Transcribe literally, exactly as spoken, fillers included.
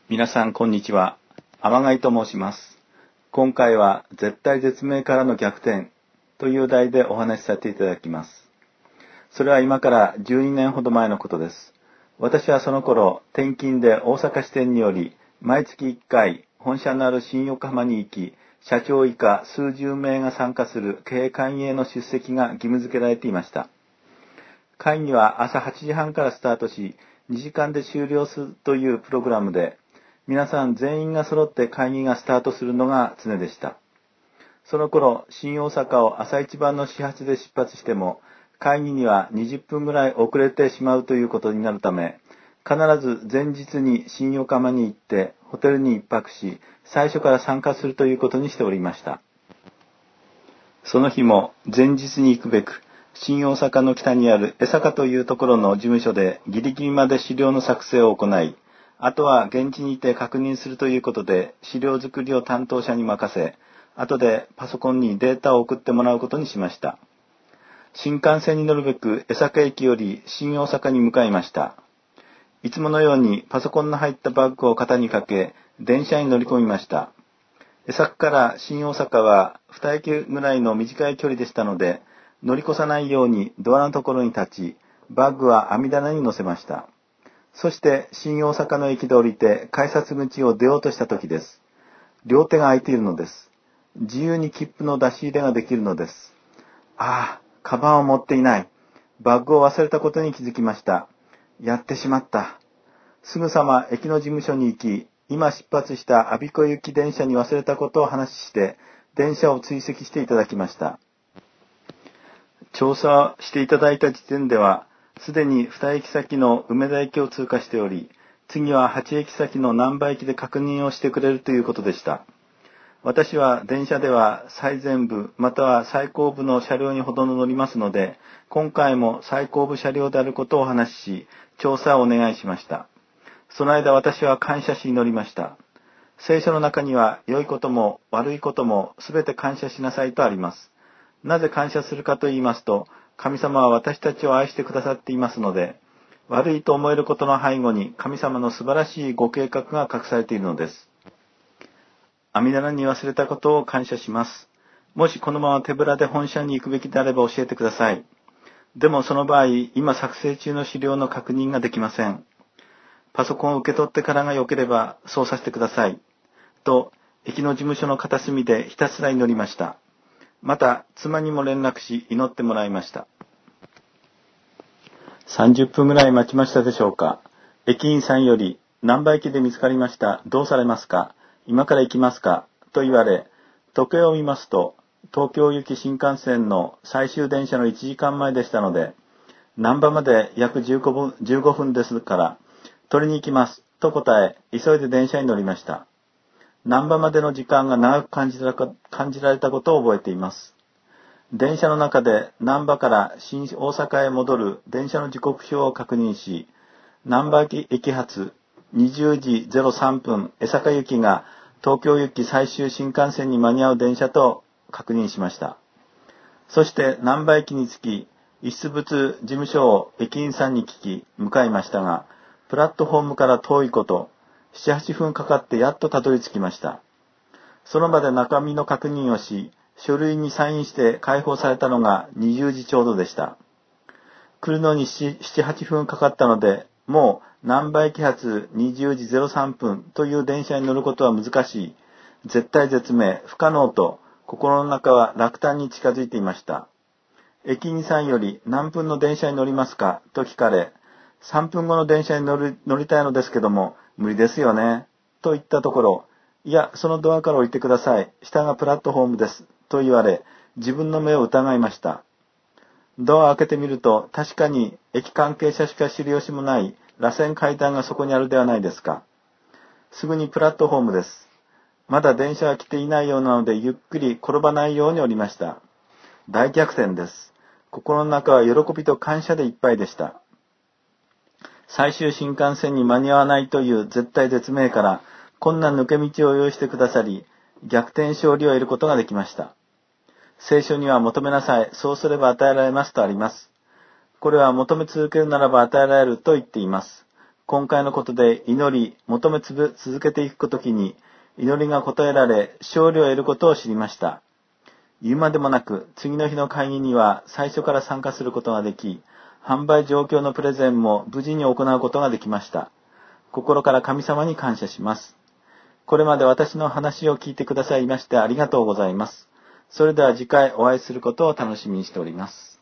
皆さんこんにちは。天貝と申します。今回は絶対絶命からの逆転という題でお話しさせていただきます。それは今からじゅうにねんほど前のことです。私はその頃転勤で大阪支店により毎月いっかい本社のある新横浜に行き、社長以下数十名が参加する経営会議への出席が義務付けられていました。会議は朝はちじはんからスタートし、にじかんで終了するというプログラムで、皆さん全員が揃って会議がスタートするのが常でした。その頃、新大阪を朝一番の始発で出発しても、会議にはにじゅっぷんぐらい遅れてしまうということになるため、必ず前日に新横浜に行ってホテルに一泊し、最初から参加するということにしておりました。その日も前日に行くべく、新大阪の北にある江坂というところの事務所でギリギリまで資料の作成を行い、あとは現地にいて確認するということで資料作りを担当者に任せ、後でパソコンにデータを送ってもらうことにしました。新幹線に乗るべく江坂駅より新大阪に向かいました。いつものようにパソコンの入ったバッグを肩にかけ、電車に乗り込みました。江坂から新大阪はに駅ぐらいの短い距離でしたので、乗り越さないようにドアのところに立ち、バッグは網棚に乗せました。そして新大阪の駅で降りて改札口を出ようとした時です。両手が空いているのです。自由に切符の出し入れができるのです。ああ、カバンを持っていない。バッグを忘れたことに気づきました。やってしまった。すぐさま駅の事務所に行き、今出発した我孫子行き電車に忘れたことを話して、電車を追跡していただきました。調査していただいた時点では、すでにに駅先の梅田駅を通過しており、次ははち駅先の難波駅で確認をしてくれるということでした。私は電車では最前部または最後部の車両にほとんど乗りますので、今回も最後部車両であることをお話しし、調査をお願いしました。その間私は感謝し祈りました。聖書の中には良いことも悪いこともすべて感謝しなさいとあります。なぜ感謝するかと言いますと、神様は私たちを愛してくださっていますので、悪いと思えることの背後に神様の素晴らしいご計画が隠されているのです。網棚に忘れたことを感謝します。もしこのまま手ぶらで本社に行くべきであれば教えてください。でもその場合、今作成中の資料の確認ができません。パソコンを受け取ってからが良ければそうさせてください。と、駅の事務所の片隅でひたすら祈りました。また、妻にも連絡し、祈ってもらいました。さんじゅっぷんぐらい待ちましたでしょうか。駅員さんより、難波駅で見つかりました。どうされますか？今から行きますか？と言われ、時計を見ますと、東京行き新幹線の最終電車のいちじかんまえでしたので、難波まで約じゅうごふんですから、取りに行きます。と答え、急いで電車に乗りました。難波までの時間が長く感じら感じられたことを覚えています。電車の中で難波から新大阪へ戻る電車の時刻表を確認し、難波駅発にじゅうじぜろさんぷん江坂行きが東京行き最終新幹線に間に合う電車と確認しました。そして難波駅に着き、遺失物事務所を駅員さんに聞き向かいましたが、プラットフォームから遠いこと、ななはちふんかかってやっとたどり着きました。その場で中身の確認をし、書類にサインして解放されたのがにじゅうじちょうどでした。来るのにななはちふんかかったので、もう難波駅発にじゅうじぜろさんぷんという電車に乗ることは難しい、絶対絶命、不可能と心の中は落胆に近づいていました。駅員さんより何分の電車に乗りますかと聞かれ、さんぷんごの電車に乗る、乗りたいのですけども、無理ですよね。と言ったところ、いや、そのドアから降りてください。下がプラットフォームです。と言われ、自分の目を疑いました。ドアを開けてみると、確かに駅関係者しか知る由もない螺旋階段がそこにあるではないですか。すぐにプラットフォームです。まだ電車が来ていないようなので、ゆっくり転ばないように降りました。大逆転です。心の中は喜びと感謝でいっぱいでした。最終新幹線に間に合わないという絶対絶命から、こんな抜け道を用意してくださり、逆転勝利を得ることができました。聖書には求めなさい、そうすれば与えられますとあります。これは求め続けるならば与えられると言っています。 今回のことで祈り、求め続けていくときに、祈りが答えられ、勝利を得ることを知りました。言うまでもなく、次の日の会議には最初から参加することができ、販売状況のプレゼンも無事に行うことができました。心から神様に感謝します。これまで私の話を聞いてくださいましてありがとうございます。それでは次回お会いすることを楽しみにしております。